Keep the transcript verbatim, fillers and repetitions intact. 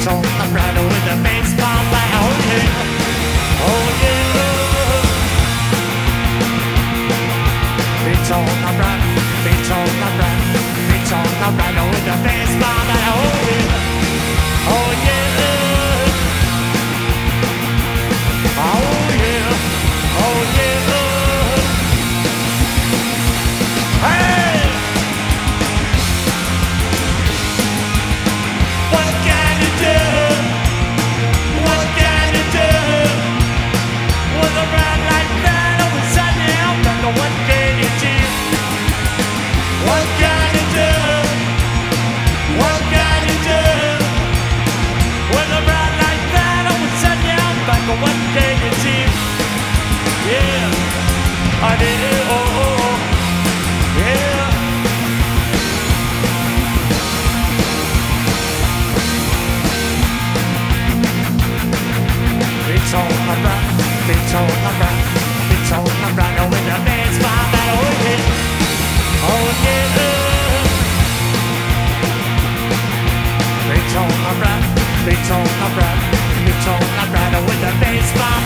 on the bridle with the baseball bat. Oh yeah, oh yeah. Beats on the bridle, beats on the bridle, beats on the bridle with the baseball bat. Oh yeah, oh yeah, oh yeah, oh yeah. Hey! What can you do? What can you do? With a ride like that on the Sunday afternoon, what can you do? What can you do? What can you do? With a ride like that on the Sunday afternoon, what can you do? Yeah, I did it. Oh, oh, oh. Yeah. Beats on the run, beats on the run, beats on the run, oh with the baseball bat, oh yeah, oh yeah. Beats on the run, beats on the run, beats on the run, oh with the baseball